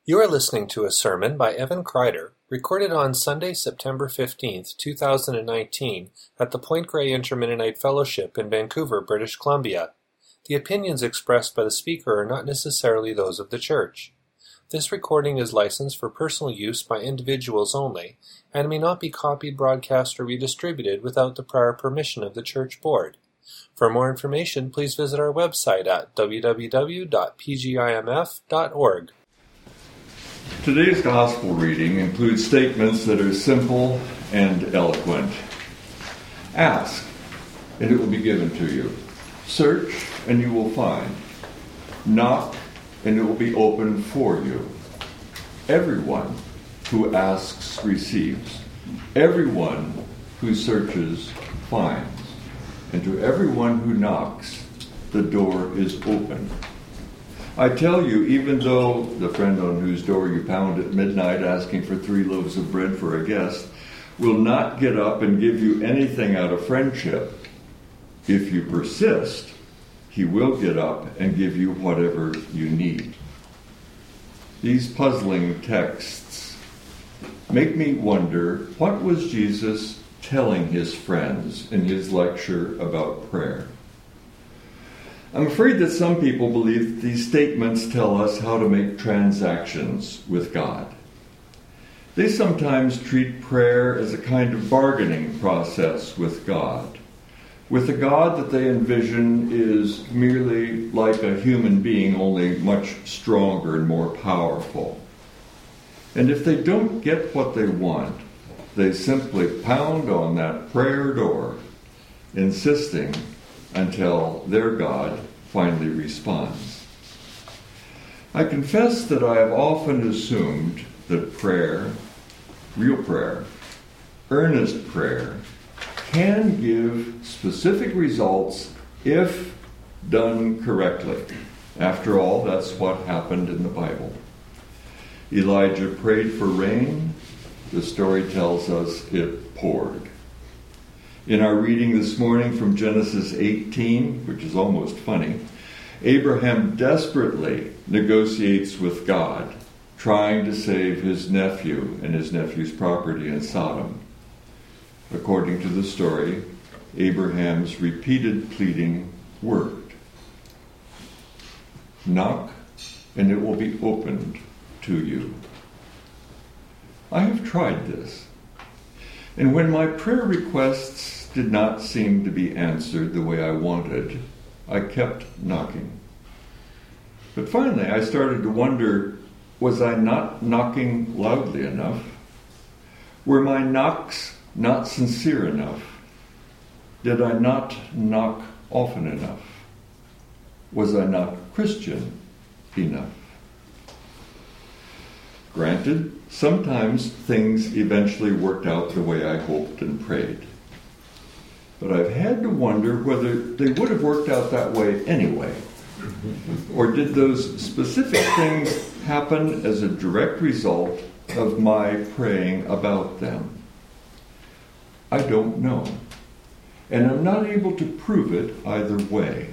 You are listening to a sermon by Evan Kreider, recorded on Sunday, September 15th, 2019, at the Point Grey Intermennonite Fellowship in Vancouver, British Columbia. The opinions expressed by the speaker are not necessarily those of the church. This recording is licensed for personal use by individuals only, and may not be copied, broadcast, or redistributed without the prior permission of the church board. For more information, please visit our website at www.pgimf.org. Today's gospel reading includes statements that are simple and eloquent. Ask, and it will be given to you. Search, and you will find. Knock, and it will be opened for you. Everyone who asks receives. Everyone who searches finds. And to everyone who knocks, the door is open. I tell you, even though the friend on whose door you pound at midnight asking for 3 loaves of bread for a guest will not get up and give you anything out of friendship, if you persist, he will get up and give you whatever you need. These puzzling texts make me wonder, what was Jesus telling his friends in his lecture about prayer? I'm afraid that some people believe these statements tell us how to make transactions with God. They sometimes treat prayer as a kind of bargaining process with God, with a God that they envision is merely like a human being, only much stronger and more powerful. And if they don't get what they want, they simply pound on that prayer door, insisting until their God finally responds. I confess that I have often assumed that prayer, real prayer, earnest prayer, can give specific results if done correctly. After all, that's what happened in the Bible. Elijah prayed for rain. The story tells us it poured. In our reading this morning from Genesis 18, which is almost funny, Abraham desperately negotiates with God, trying to save his nephew and his nephew's property in Sodom. According to the story, Abraham's repeated pleading worked. Knock, and it will be opened to you. I have tried this. And when my prayer requests did not seem to be answered the way I wanted, I kept knocking. But finally, I started to wonder, was I not knocking loudly enough? Were my knocks not sincere enough? Did I not knock often enough? Was I not Christian enough? Granted, sometimes things eventually worked out the way I hoped and prayed. But I've had to wonder whether they would have worked out that way anyway. Or did those specific things happen as a direct result of my praying about them? I don't know. And I'm not able to prove it either way.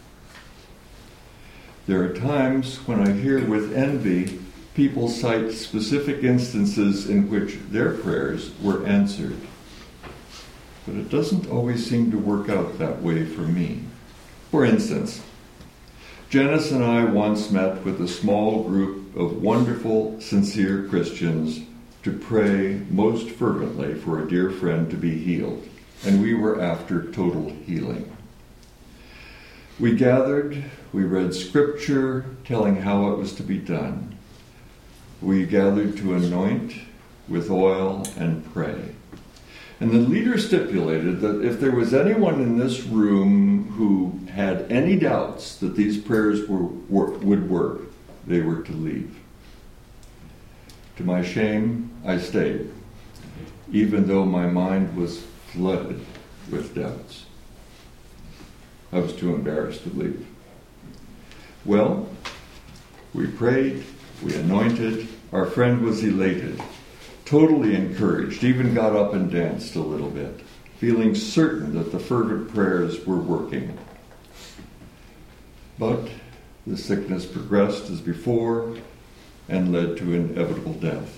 There are times when I hear with envy people cite specific instances in which their prayers were answered. But it doesn't always seem to work out that way for me. For instance, Janice and I once met with a small group of wonderful, sincere Christians to pray most fervently for a dear friend to be healed, and we were after total healing. We gathered, we read scripture telling how it was to be done. We gathered to anoint with oil and pray. And the leader stipulated that if there was anyone in this room who had any doubts that these prayers would work, they were to leave. To my shame, I stayed, even though my mind was flooded with doubts. I was too embarrassed to leave. Well, we prayed, we anointed, our friend was elated, totally encouraged, even got up and danced a little bit, feeling certain that the fervent prayers were working. But the sickness progressed as before, and led to inevitable death.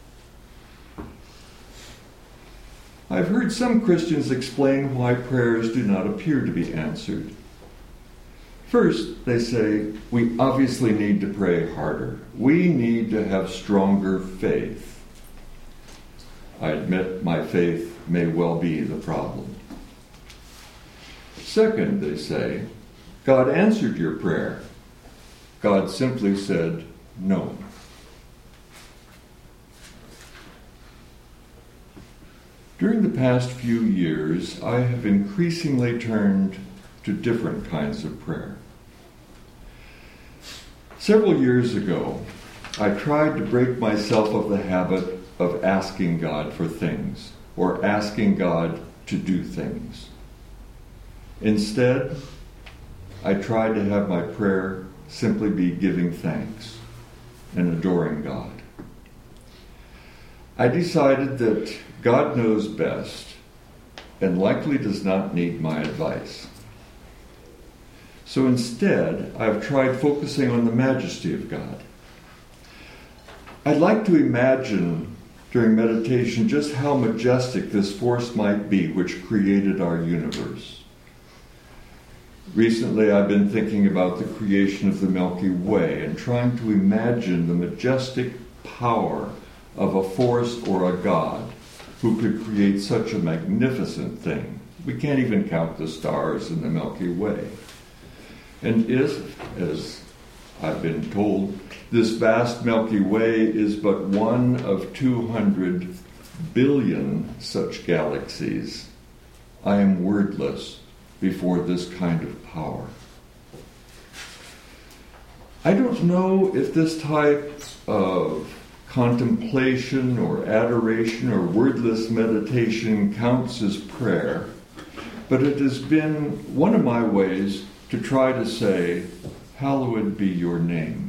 I've heard some Christians explain why prayers do not appear to be answered. First, they say, we obviously need to pray harder. We need to have stronger faith. I admit my faith may well be the problem. Second, they say, God answered your prayer. God simply said no. During the past few years, I have increasingly turned to different kinds of prayer. Several years ago, I tried to break myself of the habit of asking God for things or asking God to do things. Instead, I tried to have my prayer simply be giving thanks and adoring God. I decided that God knows best and likely does not need my advice. So instead, I've tried focusing on the majesty of God. I'd like to imagine during meditation just how majestic this force might be which created our universe. Recently, I've been thinking about the creation of the Milky Way and trying to imagine the majestic power of a force or a God who could create such a magnificent thing. We can't even count the stars in the Milky Way. And if, as I've been told, this vast Milky Way is but one of 200 billion such galaxies, I am wordless before this kind of power. I don't know if this type of contemplation or adoration or wordless meditation counts as prayer, but it has been one of my ways to try to say, hallowed be your name.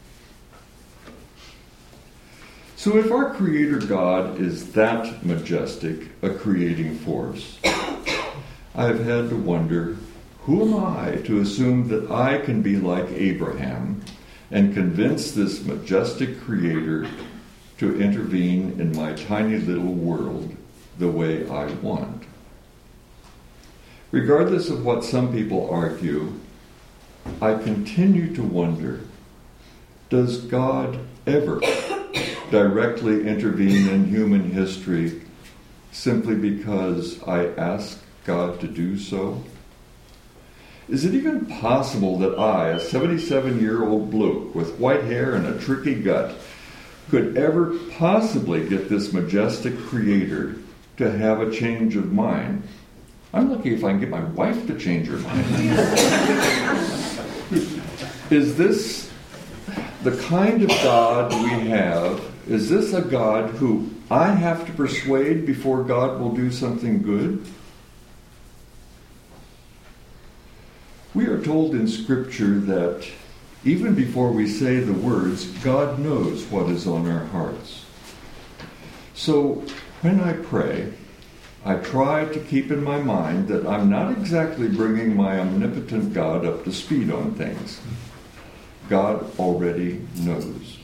So if our Creator God is that majestic a creating force, I've had to wonder, who am I to assume that I can be like Abraham and convince this majestic Creator to intervene in my tiny little world the way I want? Regardless of what some people argue, I continue to wonder, does God ever directly intervene in human history simply because I ask God to do so? Is it even possible that I, a 77-year-old bloke with white hair and a tricky gut, could ever possibly get this majestic Creator to have a change of mind? I'm lucky if I can get my wife to change her mind. Is this the kind of God we have? Is this a God who I have to persuade before God will do something good? We are told in Scripture that even before we say the words, God knows what is on our hearts. So when I pray, I try to keep in my mind that I'm not exactly bringing my omnipotent God up to speed on things. God already knows.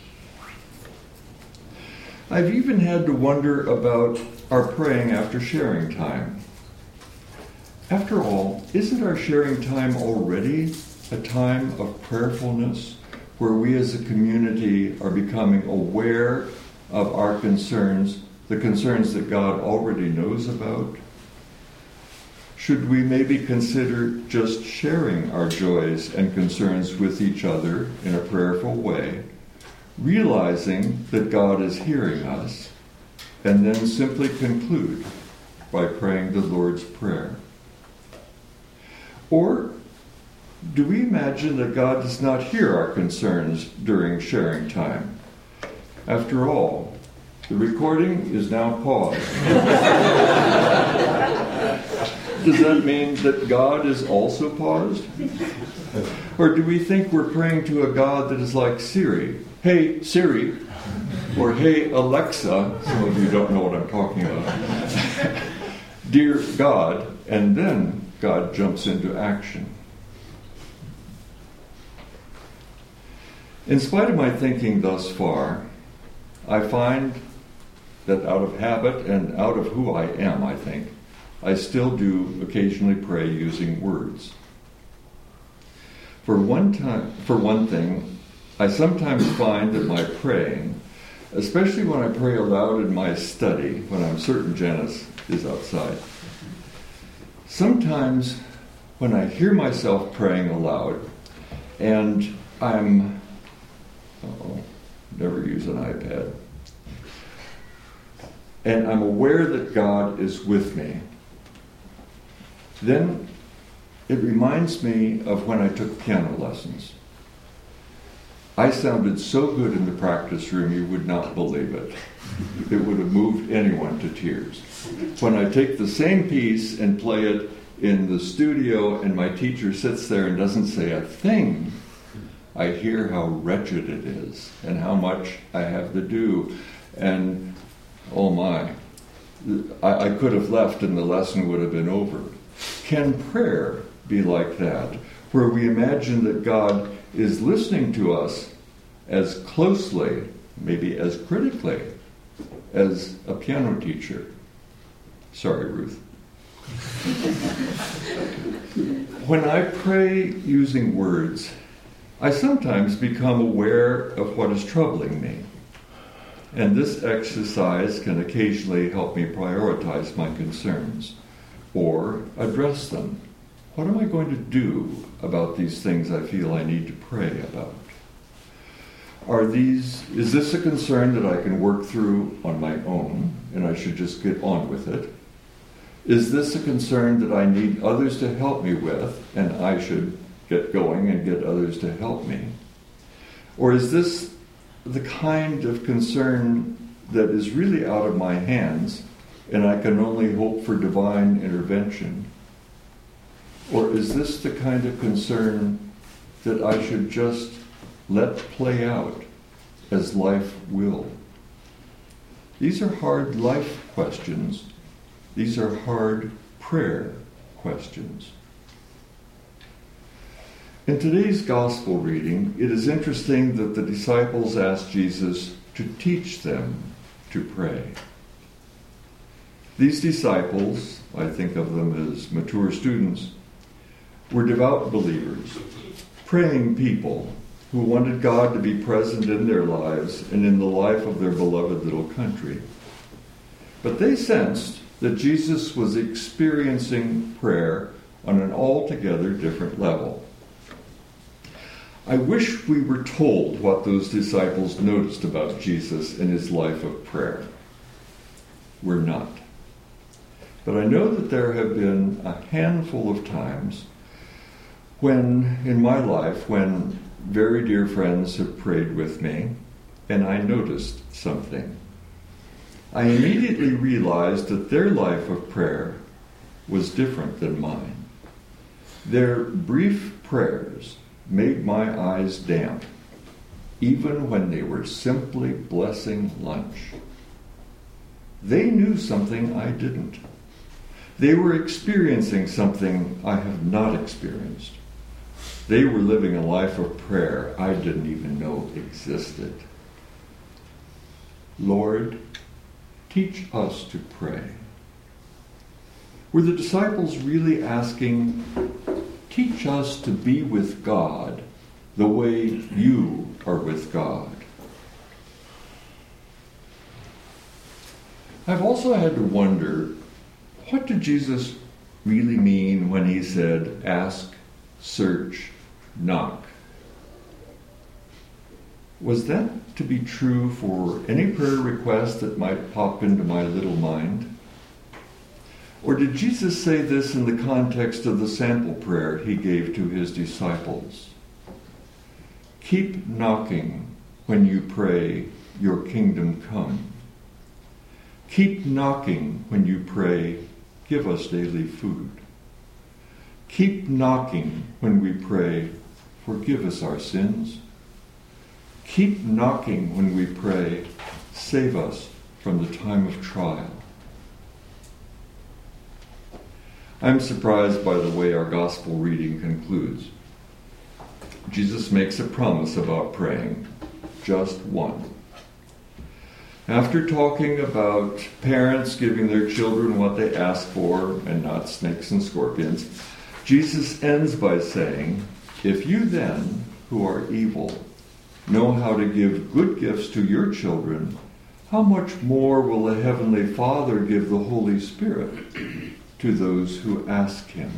I've even had to wonder about our praying after sharing time. After all, isn't our sharing time already a time of prayerfulness where we as a community are becoming aware of our concerns, the concerns that God already knows about? Should we maybe consider just sharing our joys and concerns with each other in a prayerful way, realizing that God is hearing us, and then simply conclude by praying the Lord's Prayer? Or do we imagine that God does not hear our concerns during sharing time? After all, the recording is now paused. Does that mean that God is also paused? Or do we think we're praying to a God that is like Siri? Hey, Siri. Or hey, Alexa. Some of you don't know what I'm talking about. Dear God. And then God jumps into action. In spite of my thinking thus far, I find that out of habit and out of who I am, I think, I still do occasionally pray using words. For one thing, I sometimes find that my praying, especially when I pray aloud in my study, when I'm certain Janice is outside, sometimes when I hear myself praying aloud and I'm, never use an iPad, and I'm aware that God is with me, then it reminds me of when I took piano lessons. I sounded so good in the practice room you would not believe it. It would have moved anyone to tears. When I take the same piece and play it in the studio and my teacher sits there and doesn't say a thing, I hear how wretched it is and how much I have to do. And oh my, I could have left and the lesson would have been over. Can prayer be like that, where we imagine that God is listening to us as closely, maybe as critically, as a piano teacher? Sorry, Ruth. When I pray using words, I sometimes become aware of what is troubling me. And this exercise can occasionally help me prioritize my concerns or address them. What am I going to do about these things I feel I need to pray about? Is this a concern that I can work through on my own and I should just get on with it? Is this a concern that I need others to help me with and I should get going and get others to help me? Or is this the kind of concern that is really out of my hands and I can only hope for divine intervention? Or is this the kind of concern that I should just let play out as life will? These are hard life questions. These are hard prayer questions. In today's gospel reading, it is interesting that the disciples asked Jesus to teach them to pray. These disciples, I think of them as mature students, were devout believers, praying people who wanted God to be present in their lives and in the life of their beloved little country. But they sensed that Jesus was experiencing prayer on an altogether different level. I wish we were told what those disciples noticed about Jesus in his life of prayer. We're not. But I know that there have been a handful of times when, in my life, when very dear friends have prayed with me, and I noticed something. I immediately realized that their life of prayer was different than mine. Their brief prayers made my eyes damp, even when they were simply blessing lunch. They knew something I didn't. They were experiencing something I have not experienced. They were living a life of prayer I didn't even know existed. Lord, teach us to pray. Were the disciples really asking, teach us to be with God the way you are with God? I've also had to wonder, what did Jesus really mean when he said, ask, search, knock? Was that to be true for any prayer request that might pop into my little mind? Or did Jesus say this in the context of the sample prayer he gave to his disciples? Keep knocking when you pray, your kingdom come. Keep knocking when you pray, give us daily food. Keep knocking when we pray, forgive us our sins. Keep knocking when we pray, save us from the time of trial. I'm surprised by the way our gospel reading concludes. Jesus makes a promise about praying, just one. After talking about parents giving their children what they ask for and not snakes and scorpions, Jesus ends by saying, "If you then, who are evil, know how to give good gifts to your children, how much more will the Heavenly Father give the Holy Spirit to those who ask Him?"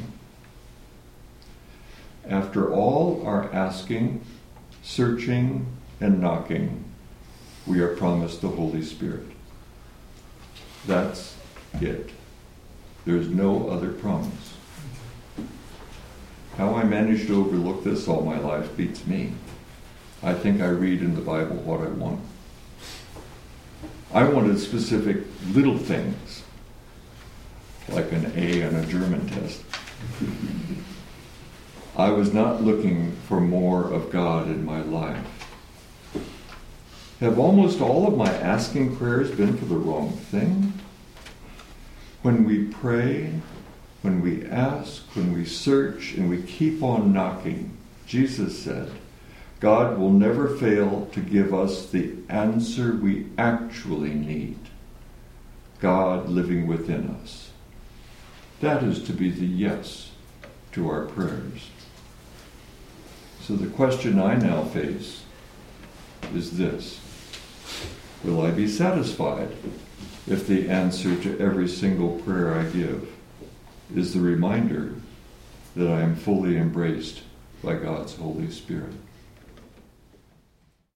After all our asking, searching, and knocking, we are promised the Holy Spirit. That's it. There's no other promise. How I managed to overlook this all my life beats me. I think I read in the Bible what I want. I wanted specific little things, like an A on a German test. I was not looking for more of God in my life. Have almost all of my asking prayers been for the wrong thing? When we pray, when we ask, when we search, and we keep on knocking, Jesus said, God will never fail to give us the answer we actually need. God living within us. That is to be the yes to our prayers. So the question I now face is this: will I be satisfied if the answer to every single prayer I give is the reminder that I am fully embraced by God's Holy Spirit?